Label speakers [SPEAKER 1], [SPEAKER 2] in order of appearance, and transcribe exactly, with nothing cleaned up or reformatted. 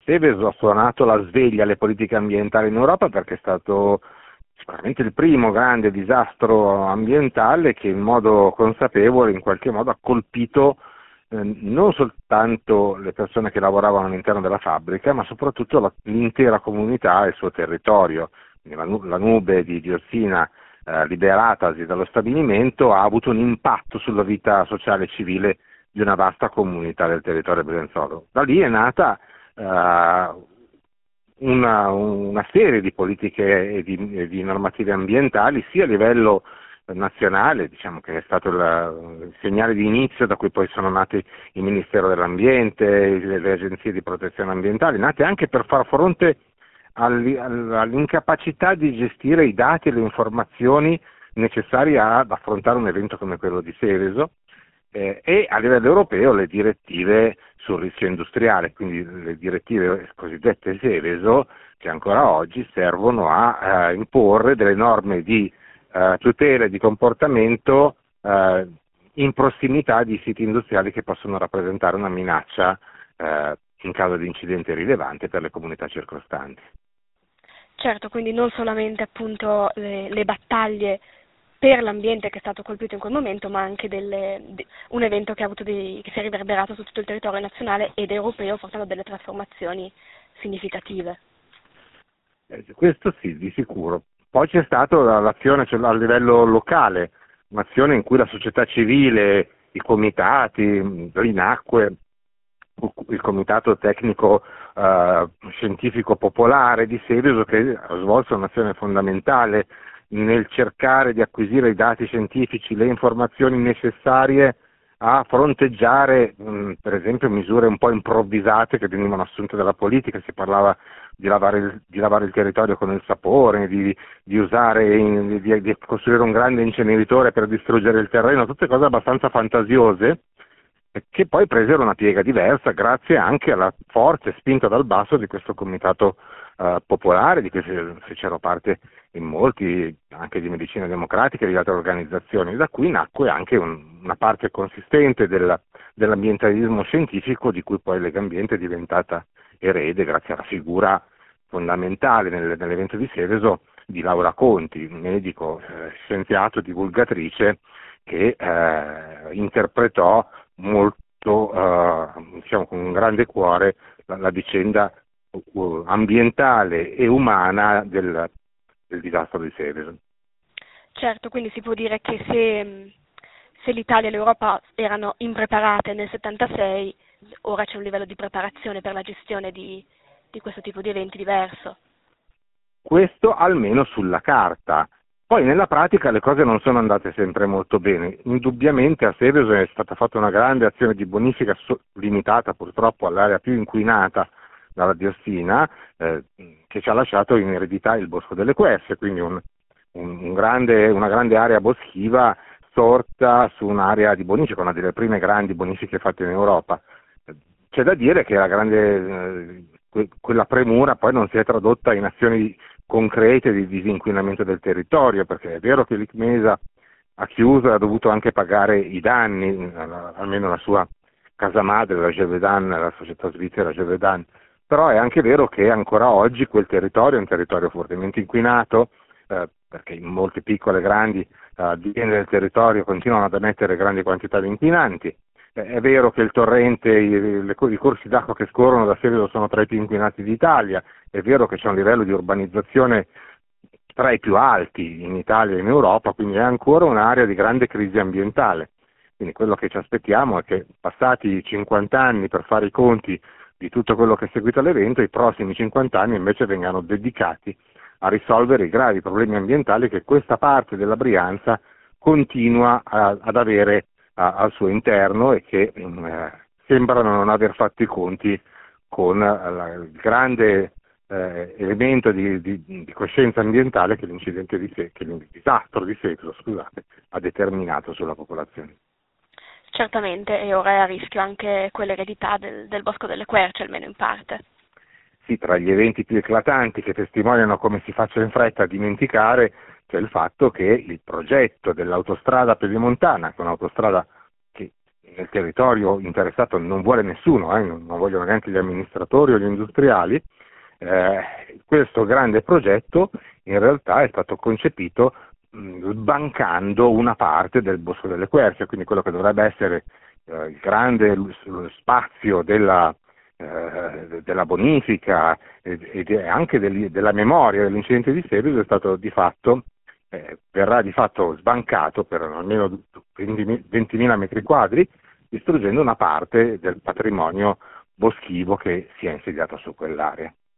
[SPEAKER 1] Seveso ha suonato la sveglia alle politiche ambientali in Europa, perché è stato sicuramente il primo grande disastro ambientale che in modo consapevole in qualche modo ha colpito eh, non soltanto le persone che lavoravano all'interno della fabbrica, ma soprattutto la, l'intera comunità e il suo territorio. Quindi la, la nube di diossina eh, liberatasi dallo stabilimento ha avuto un impatto sulla vita sociale e civile di una vasta comunità del territorio brianzolo. Da lì è nata uh, una, una serie di politiche e di, e di normative ambientali, sia a livello nazionale, diciamo che è stato il, il segnale di inizio da cui poi sono nati il Ministero dell'Ambiente, le, le agenzie di protezione ambientale, nate anche per far fronte all'incapacità di gestire i dati e le informazioni necessarie ad affrontare un evento come quello di Seveso, eh, e a livello europeo le direttive sul rischio industriale, quindi le direttive cosiddette Seveso, che ancora oggi servono a eh, imporre delle norme di eh, tutela e di comportamento eh, in prossimità di siti industriali che possono rappresentare una minaccia eh, in caso di incidente rilevante per le comunità circostanti.
[SPEAKER 2] Certo, quindi non solamente appunto le, le battaglie per l'ambiente che è stato colpito in quel momento, ma anche delle, de, un evento che, ha avuto dei, che si è riverberato su tutto il territorio nazionale ed europeo, portando delle trasformazioni significative.
[SPEAKER 1] Eh, questo sì, di sicuro. Poi c'è stata l'azione cioè, a livello locale, un'azione in cui la società civile, i comitati, rinacque il comitato tecnico eh, scientifico popolare di Seveso, che ha svolto un'azione fondamentale nel cercare di acquisire i dati scientifici, le informazioni necessarie a fronteggiare mh, per esempio misure un po' improvvisate che venivano assunte dalla politica. Si parlava di lavare il, di lavare il territorio con il sapone, di, di usare in, di, di costruire un grande inceneritore per distruggere il terreno, tutte cose abbastanza fantasiose, che poi presero una piega diversa grazie anche alla forza spinta dal basso di questo comitato eh, popolare, di cui fecero parte in molti, anche di Medicina Democratica e di altre organizzazioni. Da qui nacque anche un, una parte consistente del, dell'ambientalismo scientifico, di cui poi Legambiente è diventata erede grazie alla figura fondamentale nel, nell'evento di Seveso di Laura Conti, medico, eh, scienziato, divulgatrice, che eh, interpretò molto, eh, diciamo con un grande cuore, la, la vicenda uh, ambientale e umana del, del disastro di Seveso.
[SPEAKER 2] Certo, quindi si può dire che se, se l'Italia e l'Europa erano impreparate nel settantasei, ora c'è un livello di preparazione per la gestione di, di questo tipo di eventi diverso.
[SPEAKER 1] Questo almeno sulla carta. Poi nella pratica le cose non sono andate sempre molto bene. Indubbiamente a Seveso è stata fatta una grande azione di bonifica so- limitata purtroppo all'area più inquinata dalla diossina, eh, che ci ha lasciato in eredità il Bosco delle Querce, quindi un, un, un grande, una grande area boschiva sorta su un'area di bonifica, una delle prime grandi bonifiche fatte in Europa. C'è da dire che la grande, eh, que- quella premura poi non si è tradotta in azioni concrete di disinquinamento del territorio, perché è vero che l'Icmesa ha chiuso e ha dovuto anche pagare i danni, almeno la sua casa madre, la Gévaudan, la società svizzera Gévaudan, però è anche vero che ancora oggi quel territorio è un territorio fortemente inquinato, eh, perché in molte piccole e grandi eh, aziende del territorio continuano ad emettere grandi quantità di inquinanti. Eh, è vero che il torrente, i, le, i corsi d'acqua che scorrono da Seveso sono tra i più inquinati d'Italia, è vero che c'è un livello di urbanizzazione tra i più alti in Italia e in Europa, quindi è ancora un'area di grande crisi ambientale. Quindi quello che ci aspettiamo è che, passati cinquanta anni per fare i conti di tutto quello che è seguito all'evento, i prossimi cinquanta anni invece vengano dedicati a risolvere i gravi problemi ambientali che questa parte della Brianza continua a, ad avere a, al suo interno e che eh, sembrano non aver fatto i conti con la, il grande eh, elemento di, di, di coscienza ambientale che l'incidente di Se- che il disastro di Seveso, scusate, ha determinato sulla popolazione.
[SPEAKER 2] Certamente, e ora è a rischio anche quell'eredità del, del Bosco delle Querce, almeno in parte.
[SPEAKER 1] Sì, tra gli eventi più eclatanti che testimoniano come si faccia in fretta a dimenticare c'è il fatto che il progetto dell'autostrada pedemontana, che è un'autostrada che nel territorio interessato non vuole nessuno, eh, non vogliono neanche gli amministratori o gli industriali, eh, questo grande progetto in realtà è stato concepito mh, sbancando una parte del Bosco delle Querce, quindi quello che dovrebbe essere eh, il grande l- spazio della, eh, della bonifica e, e anche del, della memoria dell'incidente di Seveso è stato di fatto Eh, verrà di fatto sbancato per almeno ventimila metri quadri, distruggendo una parte del patrimonio boschivo che si è insediato su quell'area.